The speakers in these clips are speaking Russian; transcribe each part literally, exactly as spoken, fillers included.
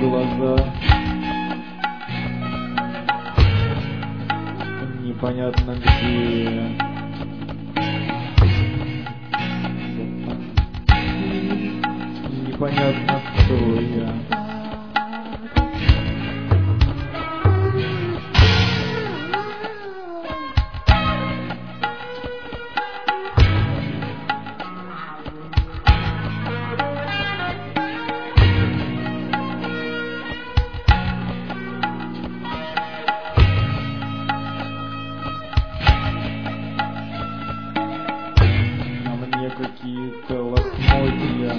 глаза. Непонятно где. Непонятно кто я. Какие-то лохмотья.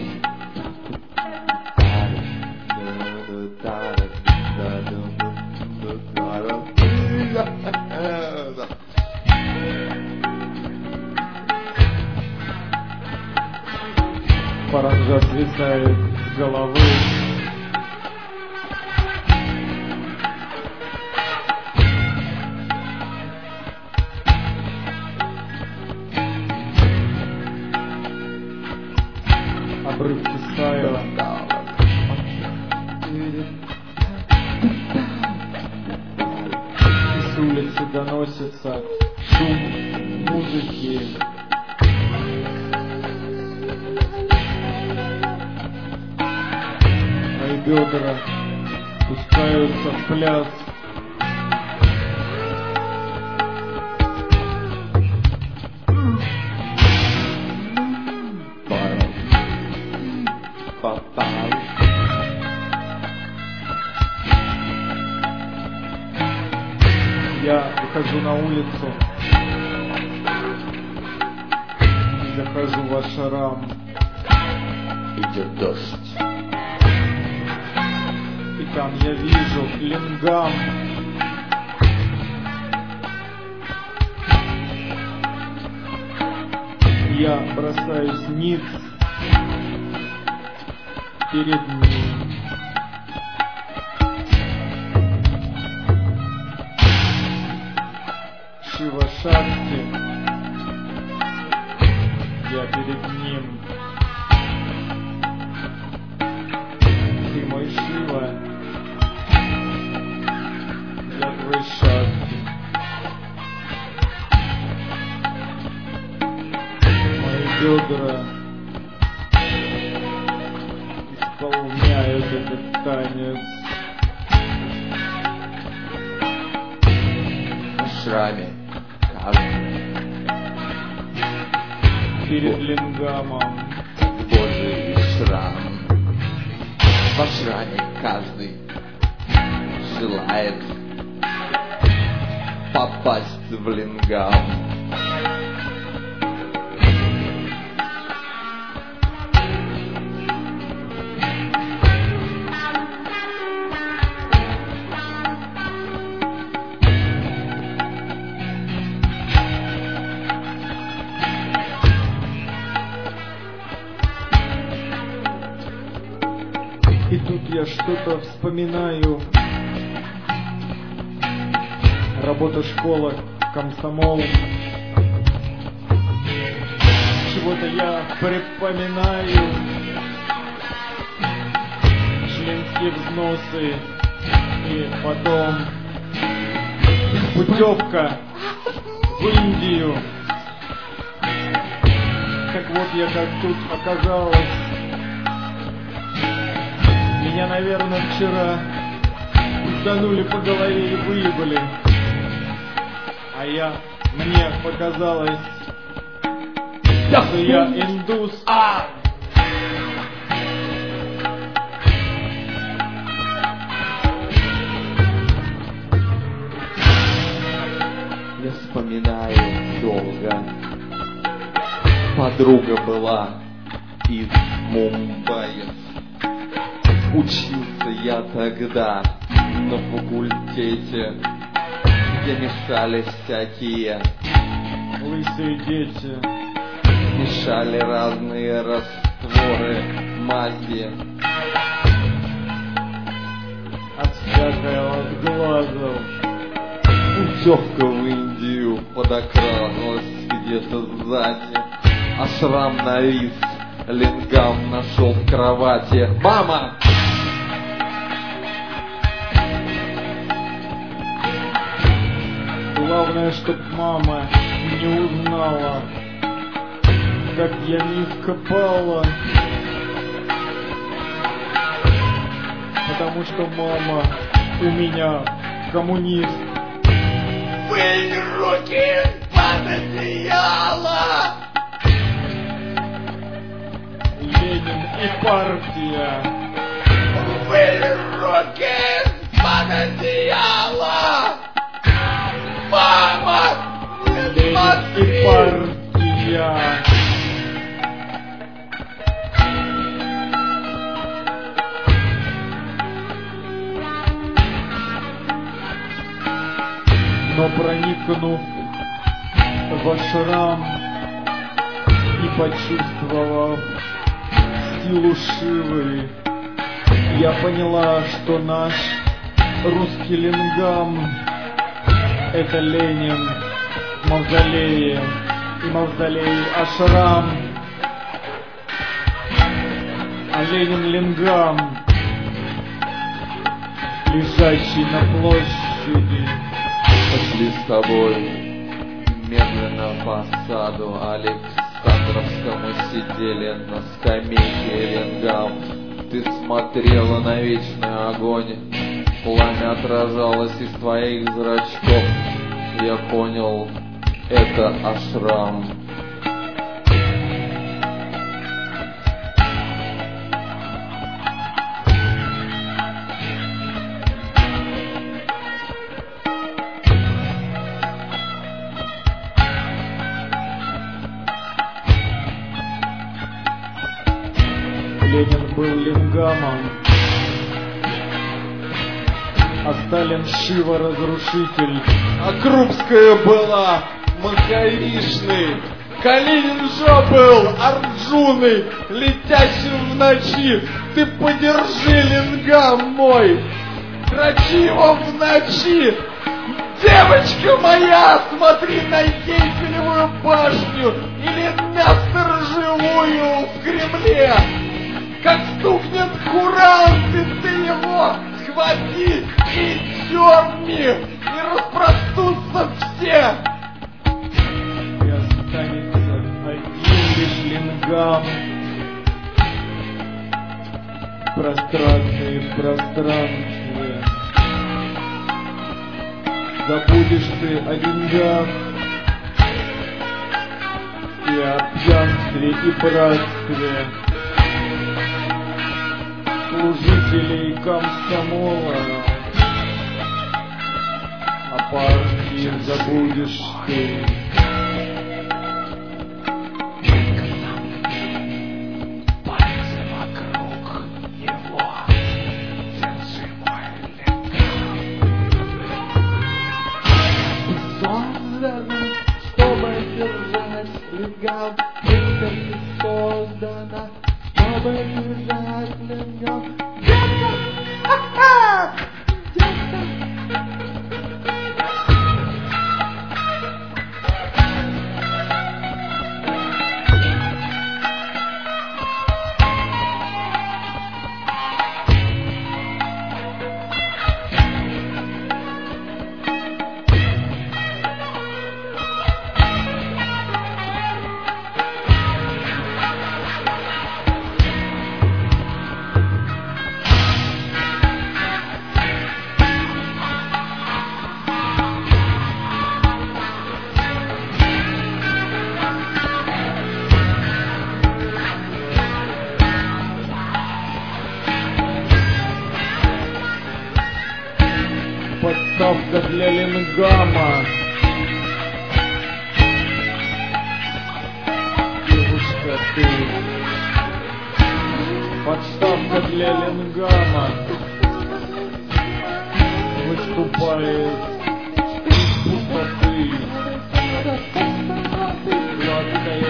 Паранжа свисает с головы. Обрывки стая. С улицы доносится шум музыки. Мои бедра пускаются в пляс. Я выхожу на улицу и захожу в ашрам. Идет дождь. И там я вижу лингам. Я бросаюсь ниц перед ним. Шива Шакти, я перед ним. Ты мой Шива, я твой Шакти. Мои бедра исполняют этот танец. В шраме каждый перед лингамом. Божий шрам. В ашраме каждый желает попасть в лингам. И тут я что-то вспоминаю. Работа, школа, комсомол. Чего-то я припоминаю. Членские взносы. И потом путевка в Индию. Так вот я как тут оказалась. Меня, наверное, вчера уданули по голове и выебали. А я, мне показалось, что я индус. А! Я вспоминаю долго. Подруга была из Мумбаи. Учился я тогда на факультете, где мешали всякие лысые дети, мешали разные растворы, мази. От всякого от глазов. Путевка в Индию подокралась где-то сзади, а шрам на рис лингам нашел в кровати. Мама! Главное, чтоб мама не узнала, как я низко пала. Потому что мама у меня коммунист. Вынь руки под одеяло! Ленин и партия. Вынь руки под одеяло! Мама, не Ленин смотри! и партия. Но проникнув в ашрам и почувствовав силу Шивы, я поняла, что наш русский лингам — это Ленин в мавзолее, и мавзолей ашрам, а Ленин лингам, лежащий на площади. Пошли с тобой медленно по саду Александровскому, сидели на скамейке ленгам. Ты смотрела на вечный огонь, пламя отражалось из твоих зрачков. Я понял, это ашрам. Ленин был лингамом, а Сталин Шива разрушитель. А Крупская была Маковишной, Калинин же был Арджуной, летящим в ночи. Ты подержи лингам мой, дрочи его в ночи. Девочка моя, смотри на Эйфелевую башню или на сторожевую в Кремле. Как стукнет куранты, ты его схвати и дерни, и распростутся все. И останется один лишь лингам. Пространстве и в пространстве. Забудешь ты о деньгах и о пьянстве и братстве служителей комсомола, о партии забудешь ты. Пальцы вокруг него, держи мой лингам. Создана, чтобы держать лингам, ты создана, чтобы держать лингам. Детка! Ха-ха! Детка! Подставка для лингама. Девушка, ты. Подставка для лингама. Выступает из пустоты. Гладкая